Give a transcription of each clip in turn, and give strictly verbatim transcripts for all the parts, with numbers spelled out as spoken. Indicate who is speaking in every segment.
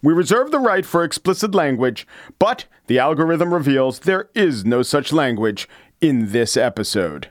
Speaker 1: We reserve the right for explicit language, but the algorithm reveals there is no such language in this episode.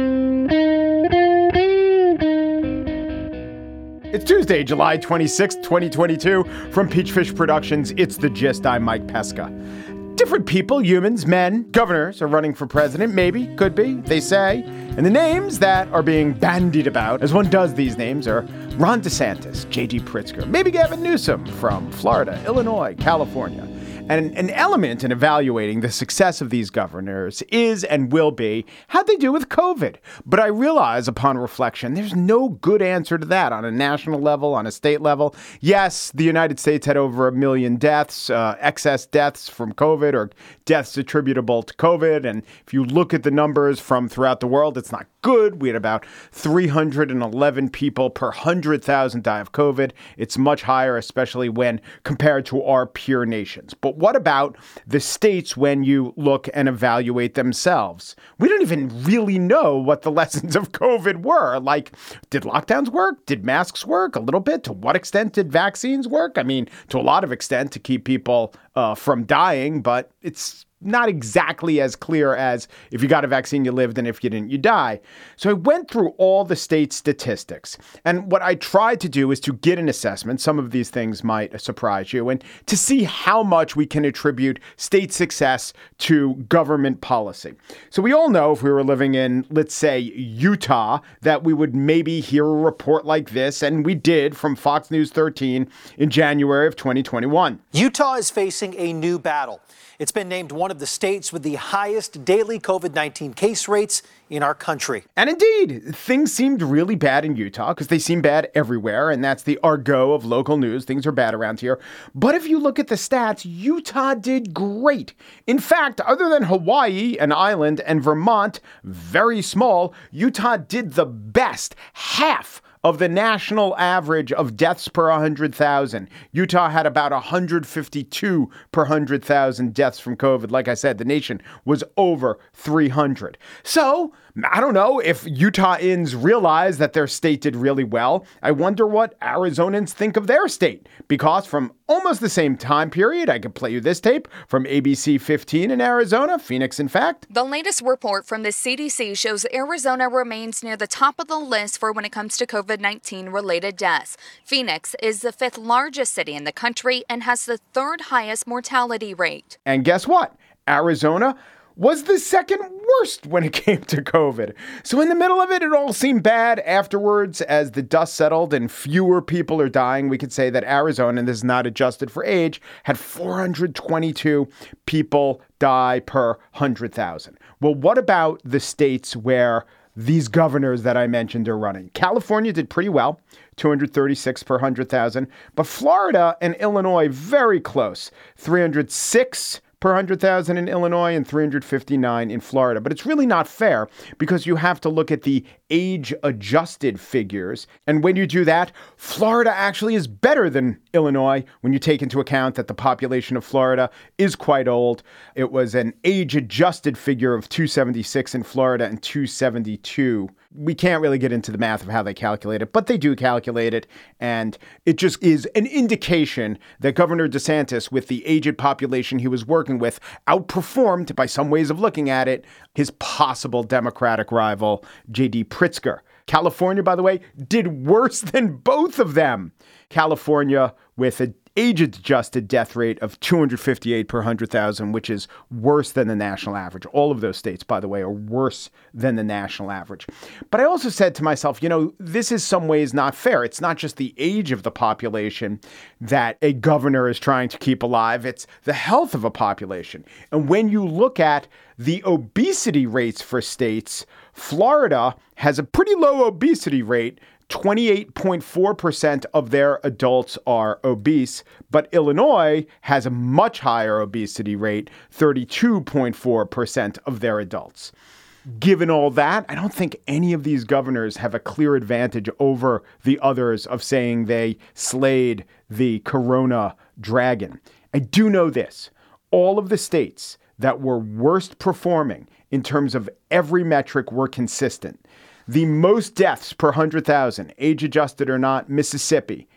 Speaker 1: It's Tuesday, July twenty-sixth, twenty twenty-two. From Peachfish Productions, it's The Gist. I'm Mike Pesca. Different people, humans, men, governors are running for president. Maybe, could be, they say. And the names that are being bandied about, as one does these names, are Ron DeSantis, J D Pritzker, maybe Gavin Newsom from Florida, Illinois, California. And an element in evaluating the success of these governors is and will be how'd they do with COVID. But I realize upon reflection, there's no good answer to that on a national level, on a state level. Yes, the United States had over a million deaths, uh, excess deaths from COVID or deaths attributable to COVID. And if you look at the numbers from throughout the world, it's not good. We had about three hundred eleven people per one hundred thousand die of COVID. It's much higher, especially when compared to our peer nations. But what about the states when you look and evaluate themselves? We don't even really know what the lessons of COVID were. Like, did lockdowns work? Did masks work? A little bit. To what extent did vaccines work? I mean, to a lot of extent to keep people uh, from dying, but it's not exactly as clear as if you got a vaccine, you lived, and if you didn't, you die. So I went through all the state statistics. And what I tried to do is to get an assessment. Some of these things might surprise you, and to see how much we can attribute state success to government policy. So we all know if we were living in, let's say, Utah, that we would maybe hear a report like this. And we did from Fox News thirteen in January of twenty twenty-one.
Speaker 2: Utah is facing a new battle. It's been named one of the states with the highest daily COVID nineteen case rates in our country.
Speaker 1: And indeed, things seemed really bad in Utah because they seem bad everywhere. And that's the argot of local news. Things are bad around here. But if you look at the stats, Utah did great. In fact, other than Hawaii, an island, and Vermont, very small, Utah did the best. Half of the national average of deaths per one hundred thousand. Utah had about one hundred fifty-two per one hundred thousand deaths from COVID. Like I said, the nation was over three hundred. So I don't know if Utahns realize that their state did really well. I wonder what Arizonans think of their state, because from almost the same time period, I could play you this tape from A B C fifteen in Arizona, Phoenix, in fact.
Speaker 3: The latest report from the C D C shows Arizona remains near the top of the list for when it comes to COVID nineteen related deaths. Phoenix is the fifth largest city in the country and has the third highest mortality rate.
Speaker 1: And guess what? Arizona was the second worst when it came to COVID. So in the middle of it, it all seemed bad. Afterwards, as the dust settled and fewer people are dying, we could say that Arizona, and this is not adjusted for age, had four hundred twenty-two people die per one hundred thousand. Well, what about the states where these governors that I mentioned are running? California did pretty well, two hundred thirty-six per one hundred thousand, but Florida and Illinois very close, three hundred six per one hundred thousand in Illinois and three hundred fifty-nine in Florida. But it's really not fair because you have to look at the age-adjusted figures. And when you do that, Florida actually is better than Illinois when you take into account that the population of Florida is quite old. It was an age-adjusted figure of two seventy-six in Florida and two seventy-two. We can't really get into the math of how they calculate it, but they do calculate it. And it just is an indication that Governor DeSantis, with the aged population he was working with, outperformed, by some ways of looking at it, his possible Democratic rival, J D Pritzker. California, by the way, did worse than both of them. California with a age-adjusted death rate of two hundred fifty-eight per one hundred thousand, which is worse than the national average. All of those states, by the way, are worse than the national average. But I also said to myself, you know, this is some ways not fair. It's not just the age of the population that a governor is trying to keep alive. It's the health of a population. And when you look at the obesity rates for states, Florida has a pretty low obesity rate. twenty-eight point four percent of their adults are obese, but Illinois has a much higher obesity rate, thirty-two point four percent of their adults. Given all that, I don't think any of these governors have a clear advantage over the others of saying they slayed the corona dragon. I do know this. All of the states that were worst performing in terms of every metric were consistent. The most deaths per one hundred thousand, age-adjusted or not, Mississippi,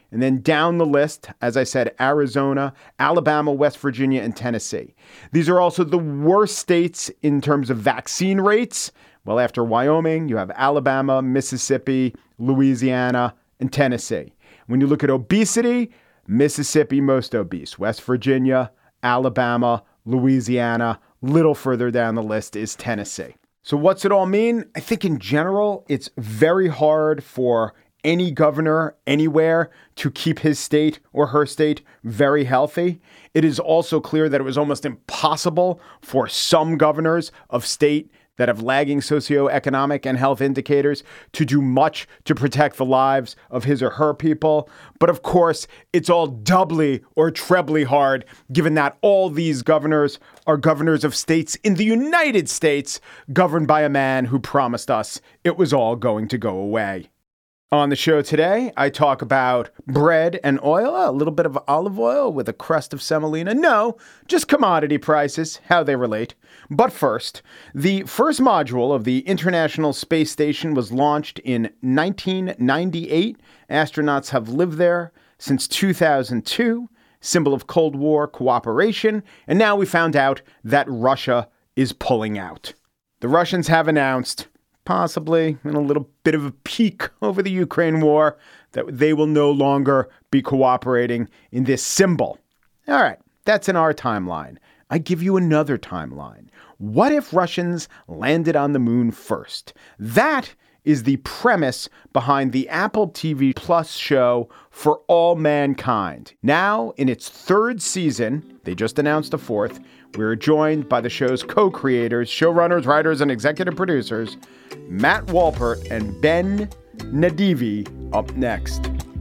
Speaker 1: And then down the list, as I said, Arizona, Alabama, West Virginia, and Tennessee. These are also the worst states in terms of vaccine rates. Well, after Wyoming, you have Alabama, Mississippi, Louisiana, and Tennessee. When you look at obesity, Mississippi most obese, West Virginia, Alabama, Louisiana, little further down the list is Tennessee. So what's it all mean? I think in general, it's very hard for any governor anywhere to keep his state or her state very healthy. It is also clear that it was almost impossible for some governors of state that have lagging socioeconomic and health indicators to do much to protect the lives of his or her people. But of course, it's all doubly or trebly hard, given that all these governors are governors of states in the United States, governed by a man who promised us it was all going to go away. On the show today, I talk about bread and oil, a little bit of olive oil with a crust of semolina. No, just commodity prices, how they relate. But first, the first module of the International Space Station was launched in nineteen ninety-eight. Astronauts have lived there since two thousand two, symbol of Cold War cooperation. And now we found out that Russia is pulling out. The Russians have announced, possibly in a little bit of a peek over the Ukraine war, that they will no longer be cooperating in this symbol. All right, that's in our timeline. I give you another timeline. What if Russians landed on the moon first? That is the premise behind the Apple T V Plus show For All Mankind. Now, in its third season, they just announced a fourth, we're joined by the show's co-creators, showrunners, writers, and executive producers, Matt Wolpert and Ben Nadivi, up next.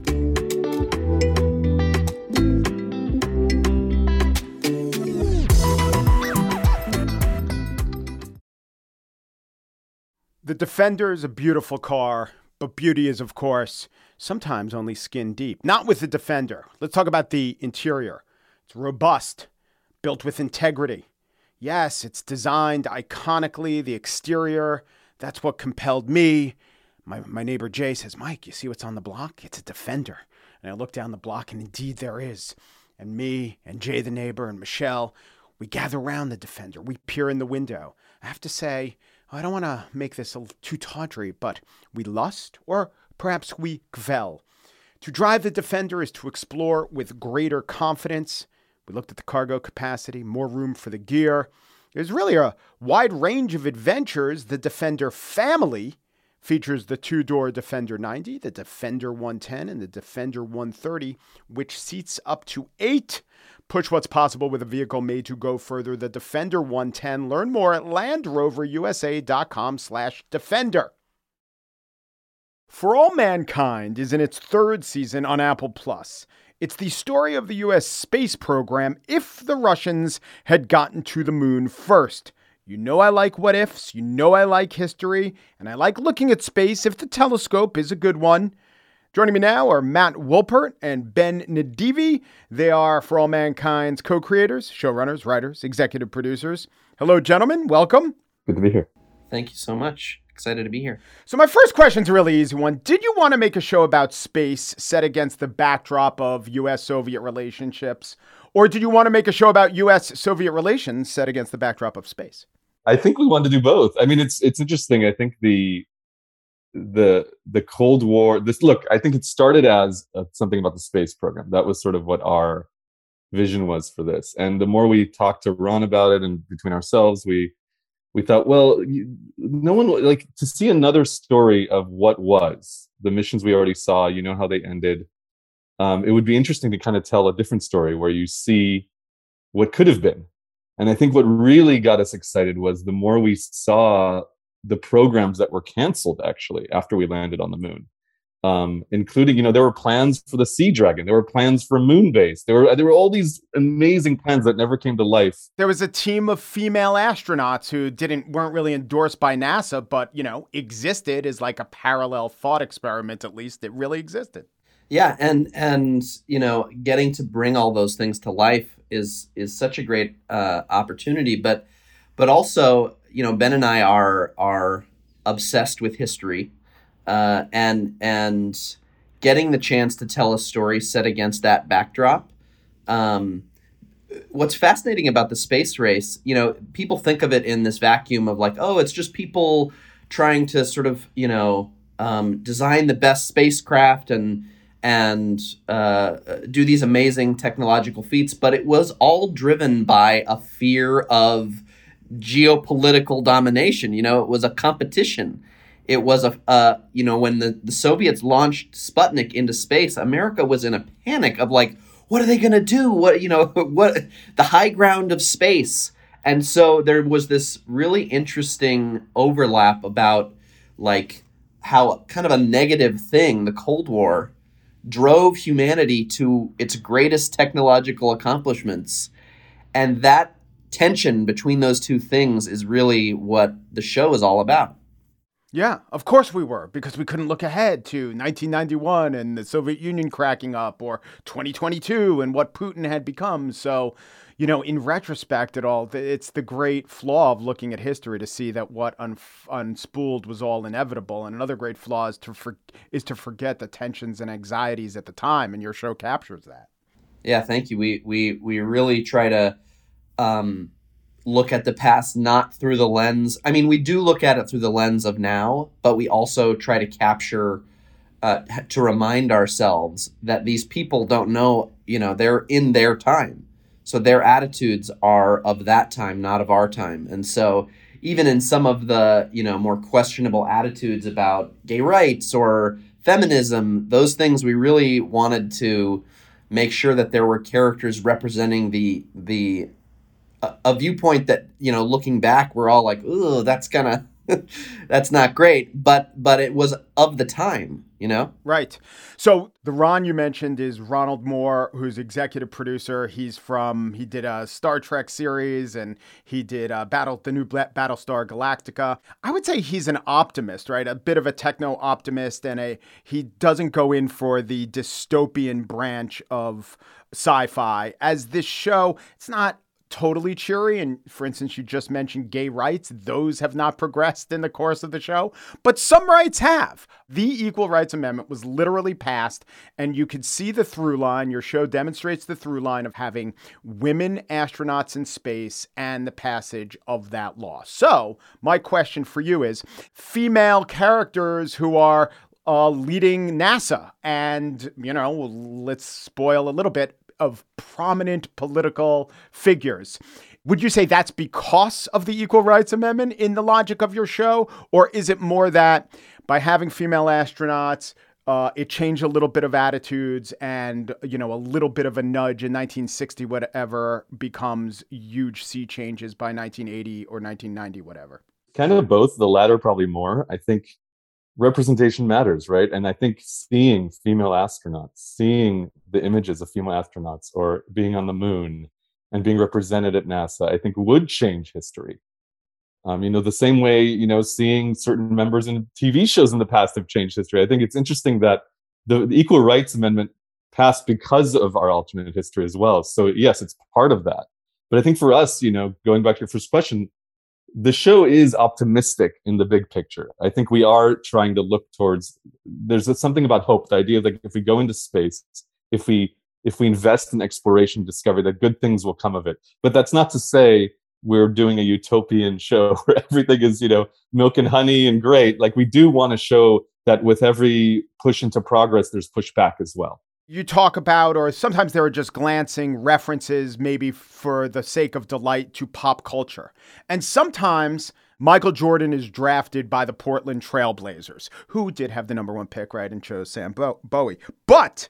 Speaker 1: The Defender is a beautiful car, but beauty is, of course, sometimes only skin deep. Not with the Defender. Let's talk about the interior. It's robust, built with integrity. Yes, it's designed iconically. The exterior, that's what compelled me. My, my neighbor Jay says, Mike, you see what's on the block? It's a Defender. And I look down the block, and indeed there is. And me and Jay, the neighbor, and Michelle, we gather around the Defender. We peer in the window. I have to say, I don't want to make this a little too tawdry, but we lust, or perhaps we gvel. To drive the Defender is to explore with greater confidence. We looked at the cargo capacity, more room for the gear. There's really a wide range of adventures. The Defender family features the two-door Defender ninety, the Defender one ten, and the Defender one thirty, which seats up to eight. Push what's possible with a vehicle made to go further. The Defender one ten. Learn more at LandRoverUSA.com slash Defender. For All Mankind is in its third season on Apple Plus. It's the story of the U S space program if the Russians had gotten to the moon first. You know I like what ifs, you know I like history, and I like looking at space if the telescope is a good one. Joining me now are Matt Wolpert and Ben Nadivi. They are For All Mankind's co-creators, showrunners, writers, executive producers. Hello, gentlemen. Welcome.
Speaker 4: Good to be here.
Speaker 5: Thank you so much. Excited to be here.
Speaker 1: So my first question's a really easy one. Did you want to make a show about space set against the backdrop of U S Soviet relationships? Or did you want to make a show about U S Soviet relations set against the backdrop of space?
Speaker 4: I think we wanted to do both. I mean, it's it's interesting. I think the the the Cold War, this look, I think it started as uh, something about the space program. That was sort of what our vision was for this. And the more we talked to Ron about it and between ourselves, we we thought, well, you, no one, like, to see another story of what was, the missions we already saw, you know how they ended. Um, it would be interesting to kind of tell a different story where you see what could have been. And I think what really got us excited was the more we saw the programs that were canceled, actually, after we landed on the moon. Um, including, you know, there were plans for the Sea Dragon. There were plans for Moonbase. There were there were all these amazing plans that never came to life.
Speaker 1: There was a team of female astronauts who didn't weren't really endorsed by NASA, but, you know, existed as like a parallel thought experiment, at least. It really existed.
Speaker 5: Yeah, and and you know, getting to bring all those things to life is is such a great uh, opportunity. But but also, you know, Ben and I are are obsessed with history. Uh, and and getting the chance to tell a story set against that backdrop. Um, what's fascinating about the space race, you know, people think of it in this vacuum of like, oh, it's just people trying to sort of, you know, um, design the best spacecraft and and uh, do these amazing technological feats. But it was all driven by a fear of geopolitical domination. You know, it was a competition. It was a, uh, you know, when the, the Soviets launched Sputnik into space, America was in a panic of like, what are they going to do? What, you know, what the high ground of space. And so there was this really interesting overlap about like how kind of a negative thing, the Cold War, drove humanity to its greatest technological accomplishments. And that tension between those two things is really what the show is all about.
Speaker 1: Yeah, of course we were, because we couldn't look ahead to nineteen ninety-one and the Soviet Union cracking up, or twenty twenty-two and what Putin had become. So, you know, in retrospect at all, it's the great flaw of looking at history to see that what un- unspooled was all inevitable. And another great flaw is to, for- is to forget the tensions and anxieties at the time, and your show captures that.
Speaker 5: Yeah, thank you. We we we really try to um, look at the past not through the lens. I mean, we do look at it through the lens of now, but we also try to capture, uh, to remind ourselves that these people don't know, you know, they're in their time. So their attitudes are of that time, not of our time. And so even in some of the, you know, more questionable attitudes about gay rights or feminism, those things we really wanted to make sure that there were characters representing the the a viewpoint that, you know, looking back, we're all like, oh, that's kind of, that's not great. But but it was of the time, you know?
Speaker 1: Right. So the Ron you mentioned is Ronald Moore, who's executive producer. He's from, he did a Star Trek series, and he did uh, Battle, the new Battlestar Galactica. I would say he's an optimist, right? A bit of a techno optimist, and a, he doesn't go in for the dystopian branch of sci-fi. As this show, it's not totally cheery. And for instance, you just mentioned gay rights. Those have not progressed in the course of the show, but some rights have. The Equal Rights Amendment was literally passed, and you could see the through line. Your show demonstrates the through line of having women astronauts in space and the passage of that law. So my question for you is, female characters who are uh, leading NASA, and, you know, let's spoil a little bit, of prominent political figures. Would you say that's because of the Equal Rights Amendment in the logic of your show? Or is it more that by having female astronauts, uh, it changed a little bit of attitudes and, you know, a little bit of a nudge in nineteen sixty, whatever, becomes huge sea changes by nineteen eighty or nineteen ninety, whatever?
Speaker 4: Kind of both. The latter probably more. I think representation matters, right? And I think seeing female astronauts, seeing the images of female astronauts or being on the moon and being represented at NASA, I think would change history. Um, you know, the same way, you know, seeing certain members in T V shows in the past have changed history. I think it's interesting that the, the Equal Rights Amendment passed because of our alternate history as well. So yes, it's part of that. But I think for us, you know, going back to your first question, the show is optimistic in the big picture. I think we are trying to look towards, there's something about hope, the idea that if we go into space, if we if we invest in exploration, discovery, that good things will come of it. But that's not to say we're doing a utopian show where everything is, you know, milk and honey and great. Like, we do want to show that with every push into progress, there's pushback as well.
Speaker 1: You talk about, or sometimes there are just glancing references, maybe for the sake of delight, to pop culture. And sometimes Michael Jordan is drafted by the Portland Trailblazers, who did have the number one pick, right, and chose Sam Bo- Bowie. But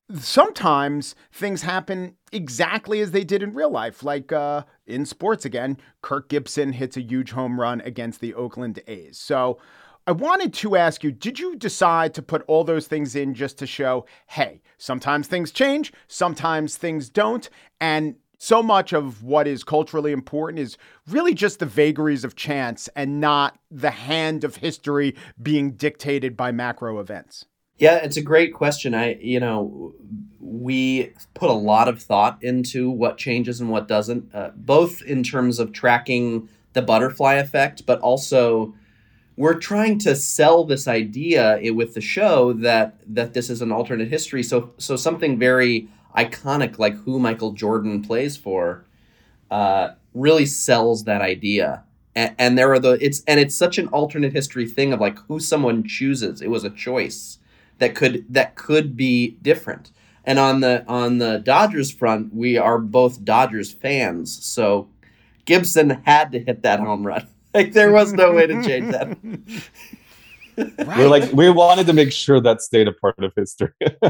Speaker 1: sometimes things happen exactly as they did in real life, like uh, in sports again. Kirk Gibson hits a huge home run against the Oakland A's. So I wanted to ask you, did you decide to put all those things in just to show, hey, sometimes things change, sometimes things don't, and so much of what is culturally important is really just the vagaries of chance and not the hand of history being dictated by macro events?
Speaker 5: Yeah, it's a great question. I, you know, we put a lot of thought into what changes and what doesn't, uh, both in terms of tracking the butterfly effect, but also we're trying to sell this idea i- with the show that that this is an alternate history. So so something very iconic like who Michael Jordan plays for uh, really sells that idea. And, and there are the it's and it's such an alternate history thing of like who someone chooses. It was a choice that could that could be different. And on the on the Dodgers front, we are both Dodgers fans. So Gibson had to hit that home run. Like there was no way to change that.
Speaker 1: Right.
Speaker 4: We're like, we wanted to make sure that stayed a part of history.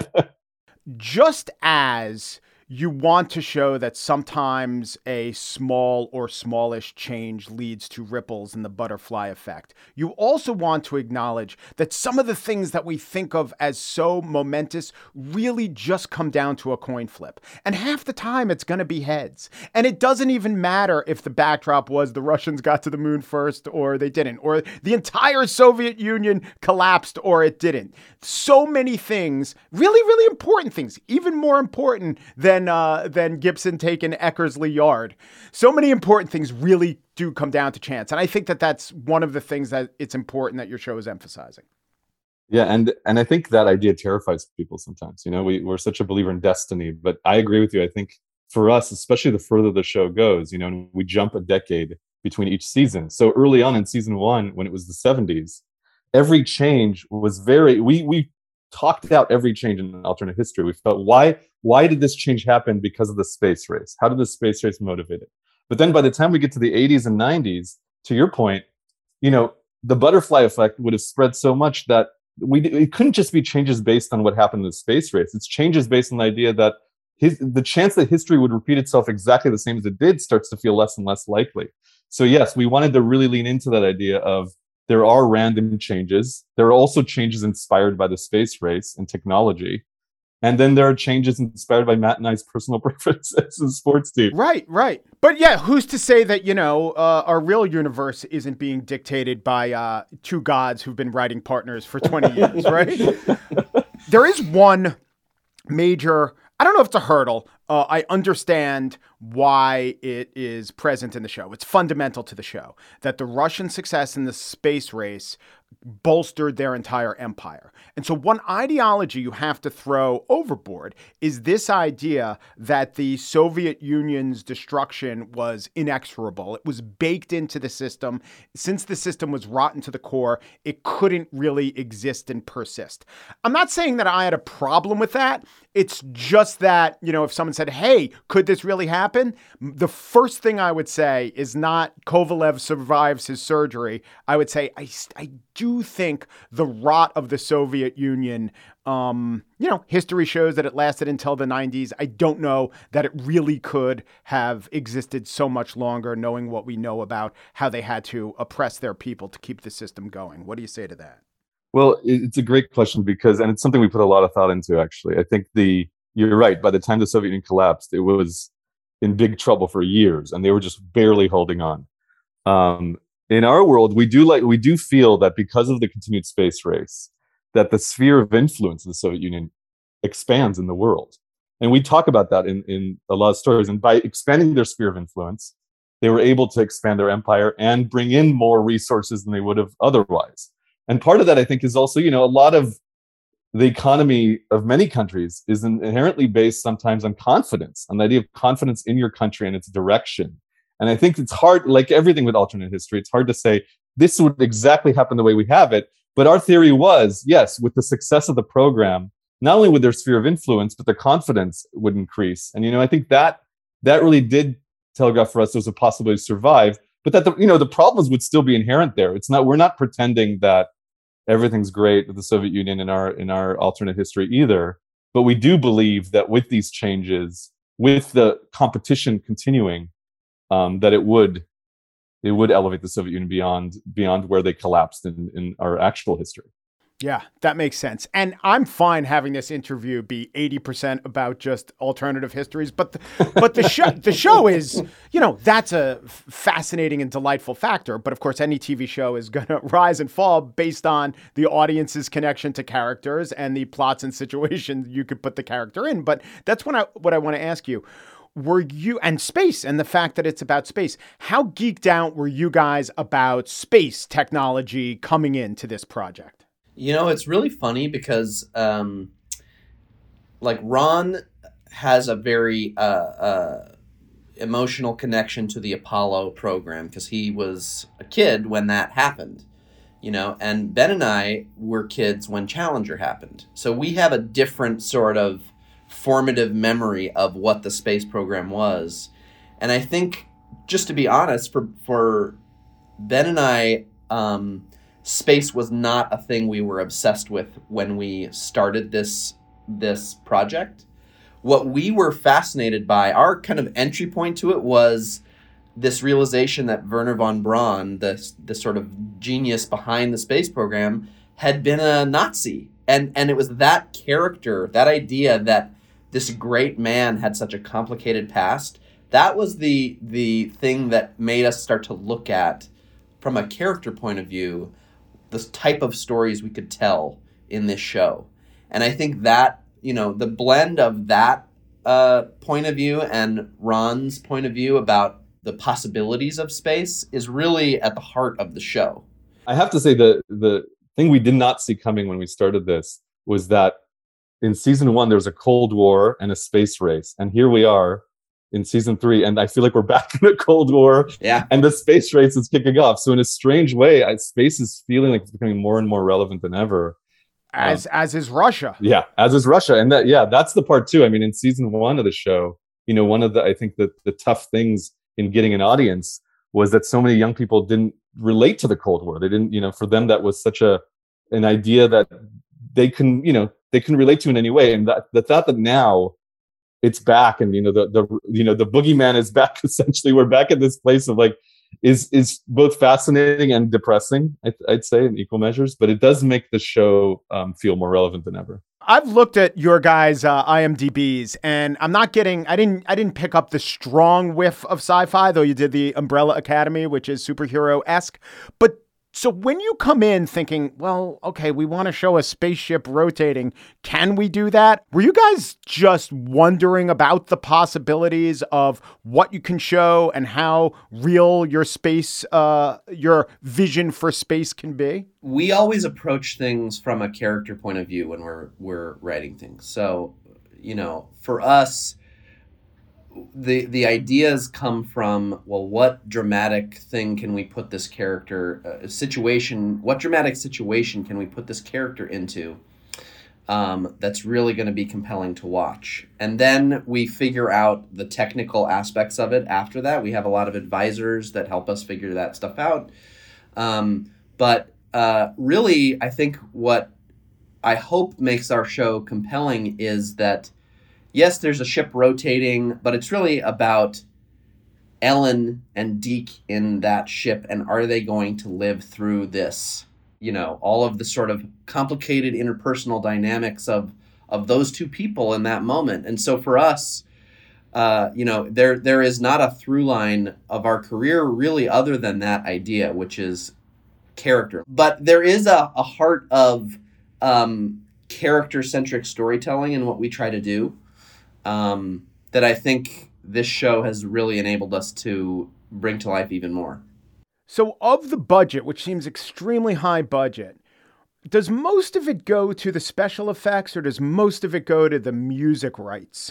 Speaker 1: Just as you want to show that sometimes a small or smallish change leads to ripples in the butterfly effect, you also want to acknowledge that some of the things that we think of as so momentous really just come down to a coin flip. And half the time it's going to be heads. And it doesn't even matter if the backdrop was the Russians got to the moon first or they didn't, or the entire Soviet Union collapsed or it didn't. So many things, really, really important things, even more important than uh, than Gibson taking Eckersley Yard. So many important things really do come down to chance. And I think that that's one of the things that it's important that your show is emphasizing.
Speaker 4: Yeah, and and I think that idea terrifies people sometimes. You know, we, we're such a believer in destiny, but I agree with you. I think for us, especially the further the show goes, you know, we jump a decade between each season. So early on in season one, when it was the seventies, every change was very, we we talked out every change in an alternate history. We felt, why why did this change happen? Because of the space race. How did the space race motivate it? But then by the time we get to the eighties and nineties, to your point, you know, the butterfly effect would have spread so much that we it couldn't just be changes based on what happened in the space race. It's changes based on the idea that his, the chance that history would repeat itself exactly the same as it did starts to feel less and less likely. So yes, we wanted to really lean into that idea of there are random changes. There are also changes inspired by the space race and technology. And then there are changes inspired by Matt and I's personal preferences in sports team.
Speaker 1: Right, right. But yeah, who's to say that, you know, uh, our real universe isn't being dictated by uh, two gods who've been writing partners for twenty years, right? There is one major, I don't know if it's a hurdle. Uh, I understand why it is present in the show. It's fundamental to the show that the Russian success in the space race bolstered their entire empire. And so one ideology you have to throw overboard is this idea that the Soviet Union's destruction was inexorable. It was baked into the system. Since the system was rotten to the core, it couldn't really exist and persist. I'm not saying that I had a problem with that. It's just that, you know, if someone said, hey, could this really happen? The first thing I would say is not Kovalev survives his surgery. I would say, I, I do think the rot of the Soviet Union, um, you know, history shows that it lasted until the nineties. I don't know that it really could have existed so much longer, knowing what we know about how they had to oppress their people to keep the system going. What do you say to that?
Speaker 4: Well, it's a great question because, and it's something we put a lot of thought into, actually. I think the, you're right, by the time the Soviet Union collapsed, it was in big trouble for years and they were just barely holding on. Um, in our world, we do like, we do feel that because of the continued space race, that the sphere of influence of the Soviet Union expands in the world. And we talk about that in, in a lot of stories. And by expanding their sphere of influence, they were able to expand their empire and bring in more resources than they would have otherwise. And part of that, I think, is also, you know, a lot of the economy of many countries is inherently based sometimes on confidence, on the idea of confidence in your country and its direction. And I think it's hard, like everything with alternate history, it's hard to say this would exactly happen the way we have it. But our theory was, yes, with the success of the program, not only would their sphere of influence, but their confidence would increase. And, you know, I think that that really did telegraph for us there was a possibility to survive. But that the, you know, the problems would still be inherent there. It's not, we're not pretending that everything's great with the Soviet Union in our in our alternate history either. But we do believe that with these changes, with the competition continuing, um, that it would it would elevate the Soviet Union beyond beyond where they collapsed in, in our actual history.
Speaker 1: Yeah, that makes sense. And I'm fine having this interview be eighty percent about just alternative histories, but the, but the show the show is, you know, that's a fascinating and delightful factor. But of course, any T V show is going to rise and fall based on the audience's connection to characters and the plots and situations you could put the character in. But that's what I what I want to ask you. were you, and space and the fact that it's about space, how geeked out were you guys about space technology coming into this project?
Speaker 5: You know, it's really funny because um, like Ron has a very uh, uh, emotional connection to the Apollo program because he was a kid when that happened, you know, and Ben and I were kids when Challenger happened. So we have a different sort of formative memory of what the space program was. And I think, just to be honest, for, for Ben and I, um, space was not a thing we were obsessed with when we started this this project. What we were fascinated by, our kind of entry point to it was this realization that Wernher von Braun, the, the sort of genius behind the space program, had been a Nazi. And, and it was that character, that idea that this great man had such a complicated past, that was the the thing that made us start to look at, from a character point of view, the type of stories we could tell in this show. And I think that, you know, the blend of that uh, point of view and Ron's point of view about the possibilities of space is really at the heart of the show.
Speaker 4: I have to say the the thing we did not see coming when we started this was that in season one, there was a Cold War and a space race. And here we are in season three, and I feel like we're back in a Cold War.
Speaker 5: Yeah.
Speaker 4: And the space race is kicking off. So in a strange way, I, space is feeling like it's becoming more and more relevant than ever.
Speaker 1: As
Speaker 4: um,
Speaker 1: as is Russia.
Speaker 4: Yeah, as is Russia. And that, yeah, that's the part too. I mean, in season one of the show, you know, one of the, I think that the tough things in getting an audience was that so many young people didn't relate to the Cold War. They didn't, you know, for them, that was such a, an idea that they can, you know, they can relate to in any way. And that, the thought that now it's back, and, you know, the, the, you know, the boogeyman is back. Essentially, we're back at this place of like, is, is both fascinating and depressing, I'd, I'd say, in equal measures, but it does make the show um, feel more relevant than ever.
Speaker 1: I've looked at your guys' uh, I M D Bs, and I'm not getting, I didn't, I didn't pick up the strong whiff of sci-fi, though you did the Umbrella Academy, which is superhero-esque. But so when you come in thinking, well, okay, we want to show a spaceship rotating, can we do that? Were you guys just wondering about the possibilities of what you can show and how real your space, uh, your vision for space can be?
Speaker 5: We always approach things from a character point of view when we're we're writing things. So, you know, for us, the the ideas come from, well, what dramatic thing can we put this character uh, situation what dramatic situation can we put this character into um, that's really going to be compelling to watch, and then we figure out the technical aspects of it. After that, we have a lot of advisors that help us figure that stuff out, um, but uh, really I think what I hope makes our show compelling is that, yes, there's a ship rotating, but it's really about Ellen and Deke in that ship, and are they going to live through this? You know, all of the sort of complicated interpersonal dynamics of of those two people in that moment. And so for us, uh, you know, there there is not a through line of our career really other than that idea, which is character. But there is a, a heart of um, character-centric storytelling in what we try to do. Um, that I think this show has really enabled us to bring to life even more.
Speaker 1: So of the budget, which seems extremely high budget, does most of it go to the special effects, or does most of it go to the music rights?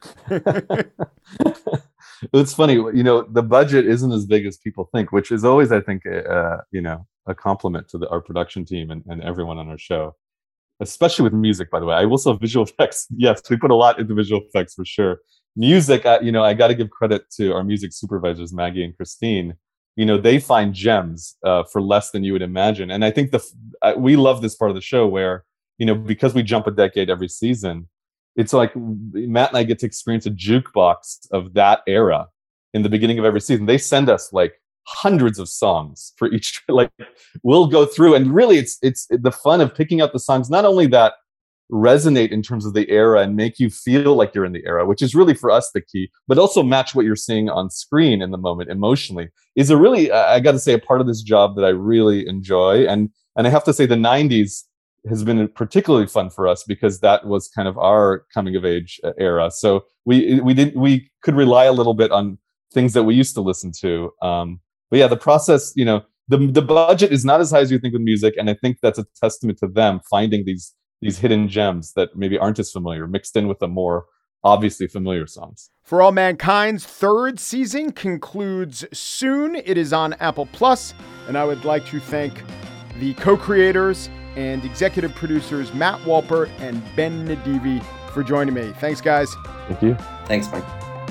Speaker 4: It's funny, you know, the budget isn't as big as people think, which is always, I think, uh, you know, a compliment to the, our production team and, and everyone on our show. Especially with music, by the way. I will say visual effects. Yes, we put a lot into visual effects for sure. Music, uh, you know, I got to give credit to our music supervisors, Maggie and Christine. You know, they find gems uh, for less than you would imagine. And I think the uh, we love this part of the show where, you know, because we jump a decade every season, it's like Matt and I get to experience a jukebox of that era in the beginning of every season. They send us like hundreds of songs for each, like we'll go through, and really it's it's the fun of picking out the songs not only that resonate in terms of the era and make you feel like you're in the era, which is really for us the key, but also match what you're seeing on screen in the moment emotionally, is a really, I got to say, a part of this job that I really enjoy. And and I have to say the nineties has been particularly fun for us because that was kind of our coming of age era. So we we did we could rely a little bit on things that we used to listen to. Um, but yeah, the process, you know, the the budget is not as high as you think with music, and I think that's a testament to them finding these these hidden gems that maybe aren't as familiar, mixed in with the more obviously familiar songs.
Speaker 1: For All Mankind's third season concludes soon. It is on Apple Plus, and I would like to thank the co-creators and executive producers Matt Walpert and Ben Nadivi for joining me. Thanks, guys.
Speaker 4: Thank you.
Speaker 5: Thanks, Mike.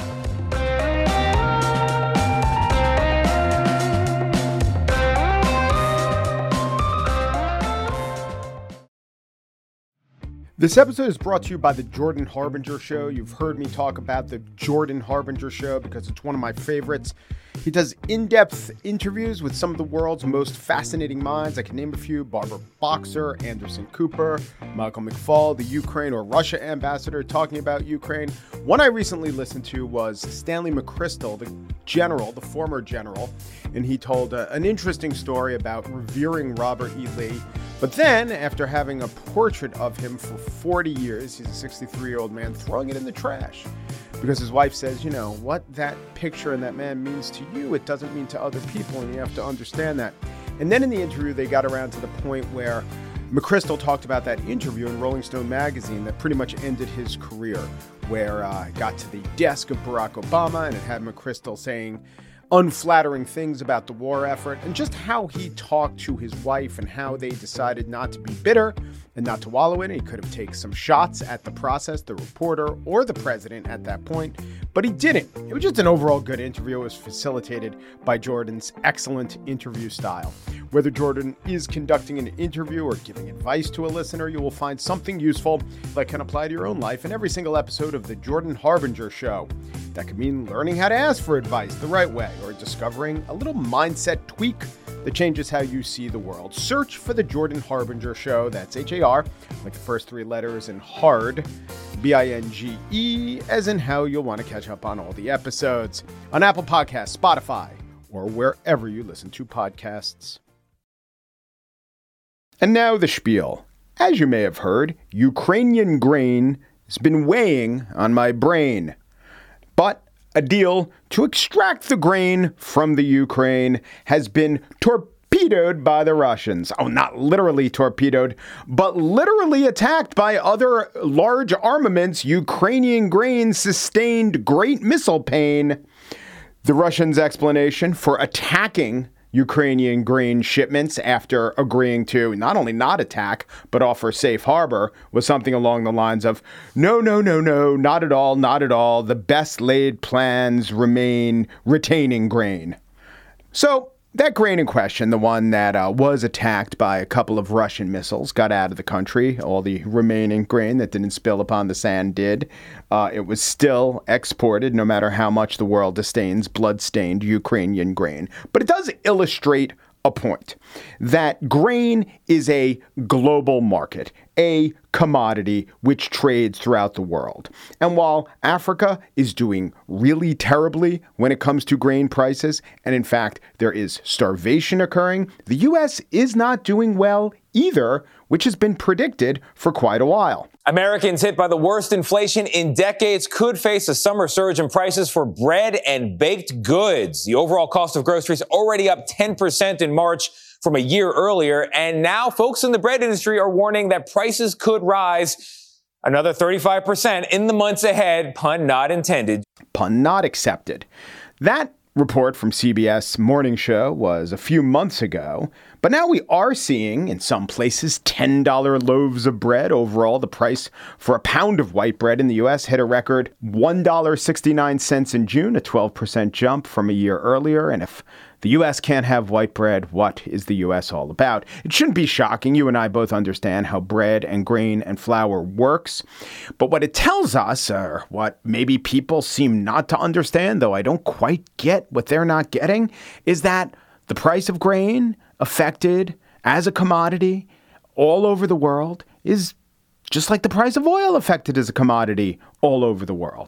Speaker 1: This episode is brought to you by the Jordan Harbinger Show. You've heard me talk about the Jordan Harbinger Show because it's one of my favorites. He does in-depth interviews with some of the world's most fascinating minds. I can name a few: Barbara Boxer, Anderson Cooper, Michael McFaul, the Ukraine or Russia ambassador talking about Ukraine. One I recently listened to was Stanley McChrystal, the general, the former general, and he told uh, an interesting story about revering Robert E. Lee. But then, after having a portrait of him for forty years, he's a sixty-three-year-old man, throwing it in the trash. Because his wife says, you know, what that picture and that man means to you, it doesn't mean to other people, and you have to understand that. And then in the interview, they got around to the point where McChrystal talked about that interview in Rolling Stone magazine that pretty much ended his career, where uh, it got to the desk of Barack Obama, and it had McChrystal saying unflattering things about the war effort, and just how he talked to his wife and how they decided not to be bitter and not to wallow in it. He could have taken some shots at the process, the reporter, or the president at that point, but he didn't. It was just an overall good interview. It was facilitated by Jordan's excellent interview style. Whether Jordan is conducting an interview or giving advice to a listener, you will find something useful that can apply to your own life in every single episode of The Jordan Harbinger Show. That could mean learning how to ask for advice the right way, or discovering a little mindset tweak that changes how you see the world. Search for The Jordan Harbinger Show. That's H A R, like the first three letters, and hard, B I N G E, as in how you'll want to catch up on all the episodes on Apple Podcasts, Spotify, or wherever you listen to podcasts. And now the spiel. As you may have heard, Ukrainian grain has been weighing on my brain. But a deal to extract the grain from the Ukraine has been torpedoed by the Russians. Oh, not literally torpedoed, but literally attacked by other large armaments. Ukrainian grain sustained great missile pain. The Russians' explanation for attacking Ukrainian grain shipments after agreeing to not only not attack, but offer safe harbor was something along the lines of, no, no, no, no, not at all, not at all. The best laid plans remain retaining grain. So that grain in question, the one that uh, was attacked by a couple of Russian missiles, got out of the country. All the remaining grain that didn't spill upon the sand did. Uh, it was still exported, no matter how much the world disdains blood-stained Ukrainian grain. But it does illustrate a point that grain is a global market, a commodity which trades throughout the world. And while Africa is doing really terribly when it comes to grain prices, and in fact, there is starvation occurring, the U S is not doing well either, which has been predicted for quite a while.
Speaker 6: Americans hit by the worst inflation in decades could face a summer surge in prices for bread and baked goods. The overall cost of groceries already up ten percent in March from a year earlier. And now folks in the bread industry are warning that prices could rise another thirty-five percent in the months ahead. Pun not intended.
Speaker 1: Pun not accepted. That report from C B S Morning Show was a few months ago, but now we are seeing in some places ten dollar loaves of bread. Overall, the price for a pound of white bread in the U S hit a record one dollar and sixty-nine cents in June, a twelve percent jump from a year earlier. And if the U S can't have white bread, what is the U S all about? It shouldn't be shocking. You and I both understand how bread and grain and flour works. But what it tells us, or what maybe people seem not to understand, though I don't quite get what they're not getting, is that the price of grain affected as a commodity all over the world is just like the price of oil affected as a commodity all over the world.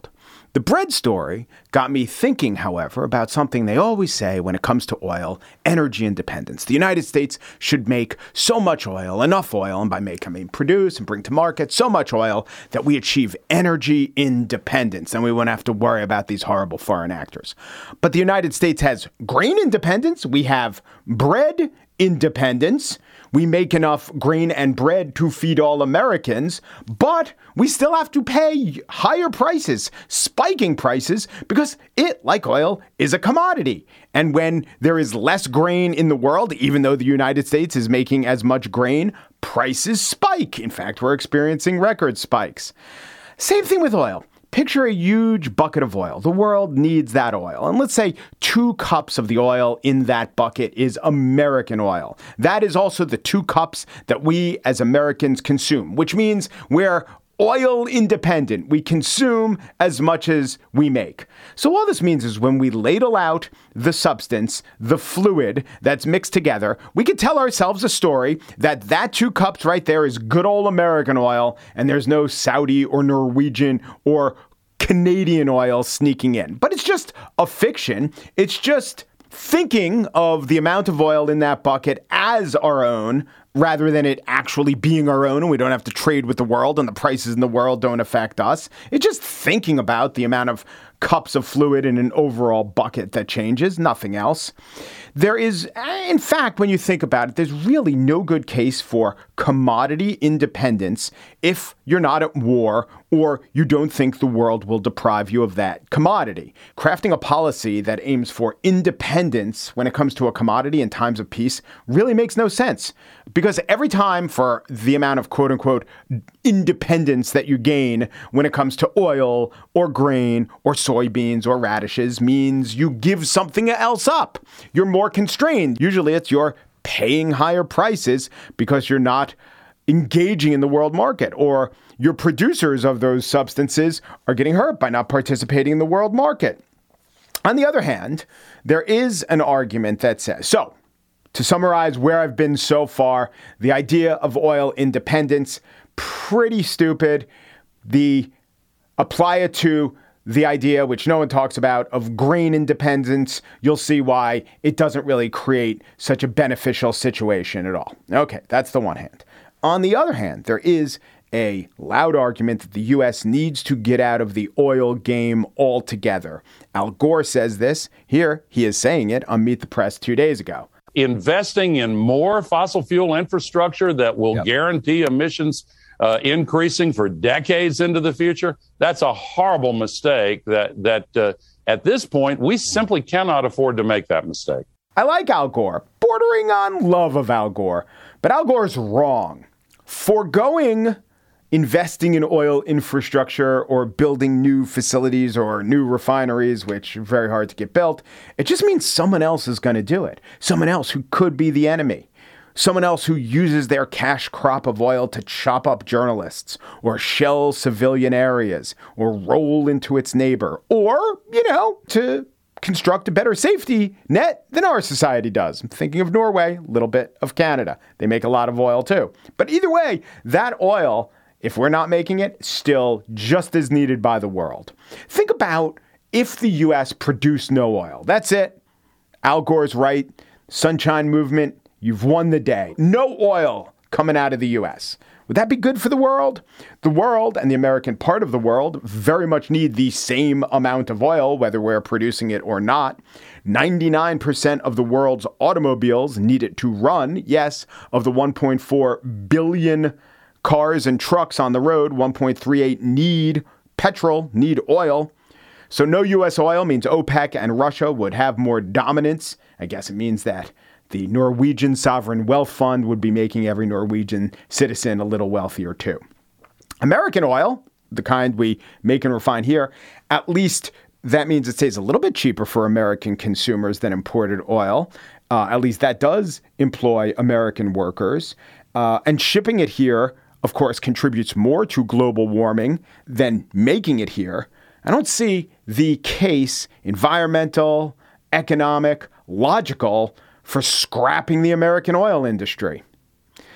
Speaker 1: The bread story got me thinking, however, about something they always say when it comes to oil: energy independence. The United States should make so much oil, enough oil, and by make, I mean produce and bring to market so much oil that we achieve energy independence, and we won't have to worry about these horrible foreign actors. But the United States has grain independence. We have bread independence. We make enough grain and bread to feed all Americans, but we still have to pay higher prices, spiking prices, because it, like oil, is a commodity. And when there is less grain in the world, even though the United States is making as much grain, prices spike. In fact, we're experiencing record spikes. Same thing with oil. Picture a huge bucket of oil. The world needs that oil. And let's say two cups of the oil in that bucket is American oil. That is also the two cups that we as Americans consume, which means we're oil independent. We consume as much as we make. So all this means is when we ladle out the substance, the fluid that's mixed together, we can tell ourselves a story that that two cups right there is good old American oil, and there's no Saudi or Norwegian or Canadian oil sneaking in. But it's just a fiction. It's just thinking of the amount of oil in that bucket as our own, rather than it actually being our own, and we don't have to trade with the world and the prices in the world don't affect us. It's just thinking about the amount of cups of fluid in an overall bucket that changes, nothing else. There is, in fact, when you think about it, there's really no good case for commodity independence if you're not at war or you don't think the world will deprive you of that commodity. Crafting a policy that aims for independence when it comes to a commodity in times of peace really makes no sense, because every time for the amount of quote unquote independence that you gain when it comes to oil or grain or soybeans or radishes means you give something else up. You're more constrained. Usually it's you're paying higher prices because you're not engaging in the world market, or your producers of those substances are getting hurt by not participating in the world market. On the other hand, there is an argument that says, so to summarize where I've been so far, the idea of oil independence, pretty stupid. The apply it to the idea, which no one talks about, of grain independence, you'll see why it doesn't really create such a beneficial situation at all. Okay, that's the one hand. On the other hand, there is a loud argument that the U S needs to get out of the oil game altogether. Al Gore says this. Here, he is saying it on Meet the Press two days ago.
Speaker 7: Investing in more fossil fuel infrastructure that will yep. guarantee emissions uh, increasing for decades into the future, that's a horrible mistake that, that uh, at this point, we simply cannot afford to make that mistake.
Speaker 1: I like Al Gore, bordering on love of Al Gore, but Al Gore's wrong. Foregoing investing in oil infrastructure or building new facilities or new refineries, which are very hard to get built, it just means someone else is going to do it. Someone else who could be the enemy. Someone else who uses their cash crop of oil to chop up journalists or shell civilian areas or roll into its neighbor or, you know, to construct a better safety net than our society does. I'm thinking of Norway, a little bit of Canada. They make a lot of oil too. But either way, that oil, if we're not making it, still just as needed by the world. Think about if the U S produced no oil. That's it. Al Gore's right. Sunshine Movement, you've won the day. No oil coming out of the U S. Would that be good for the world? The world and the American part of the world very much need the same amount of oil, whether we're producing it or not. ninety-nine percent of the world's automobiles need it to run. Yes, of the one point four billion cars and trucks on the road, one point three eight need petrol, need oil. So no U S oil means OPEC and Russia would have more dominance. I guess it means that the Norwegian Sovereign Wealth Fund would be making every Norwegian citizen a little wealthier too. American oil, the kind we make and refine here, at least that means it stays a little bit cheaper for American consumers than imported oil. Uh, at least that does employ American workers. Uh, and shipping it here, of course, contributes more to global warming than making it here. I don't see the case, environmental, economic, logical, for scrapping the American oil industry.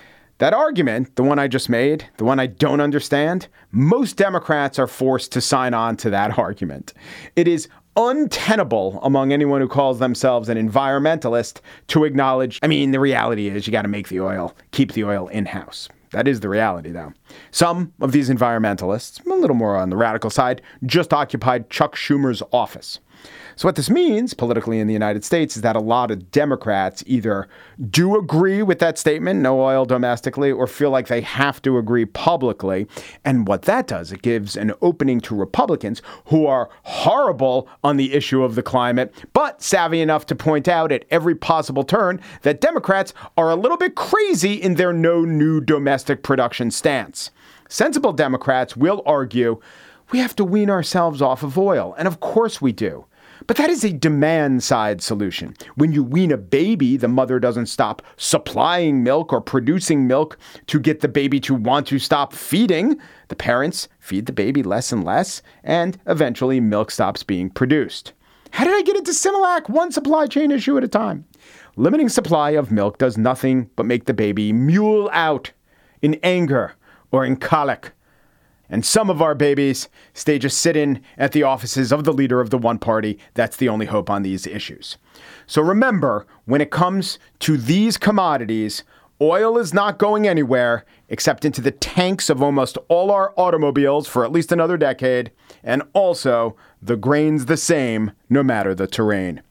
Speaker 1: That argument, the one I just made, the one I don't understand, most Democrats are forced to sign on to that argument. It is untenable among anyone who calls themselves an environmentalist to acknowledge, I mean, the reality is you got to make the oil, keep the oil in-house. That is the reality, though. Some of these environmentalists, a little more on the radical side, just occupied Chuck Schumer's office. So what this means politically in the United States is that a lot of Democrats either do agree with that statement, no oil domestically, or feel like they have to agree publicly. And what that does, it gives an opening to Republicans who are horrible on the issue of the climate, but savvy enough to point out at every possible turn that Democrats are a little bit crazy in their no new domestic production stance. Sensible Democrats will argue we have to wean ourselves off of oil. And of course we do. But that is a demand side solution. When you wean a baby, the mother doesn't stop supplying milk or producing milk to get the baby to want to stop feeding. The parents feed the baby less and less, and eventually milk stops being produced. How did I get into Similac? One supply chain issue at a time. Limiting supply of milk does nothing but make the baby mule out in anger or in colic. And some of our babies stage a sit-in at the offices of the leader of the one party. That's the only hope on these issues. So remember, when it comes to these commodities, oil is not going anywhere except into the tanks of almost all our automobiles for at least another decade. And also, the grain's the same, no matter the terrain.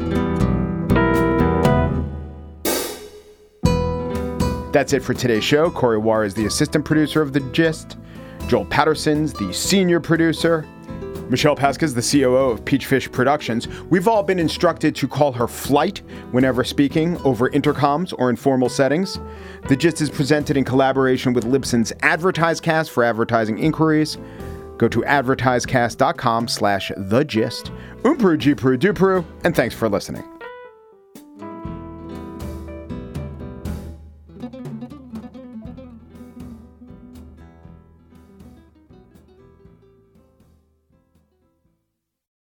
Speaker 1: That's it for today's show. Corey Wara is the assistant producer of The Gist. Joel Patterson's the senior producer. Michelle Pesca's the C O O of Peachfish Productions. We've all been instructed to call her Flight whenever speaking over intercoms or informal settings. The Gist is presented in collaboration with Libsyn's AdvertiseCast for advertising inquiries. Go to advertisecast.com slash the gist. Umpru, Jipru, Dupru, and thanks for listening.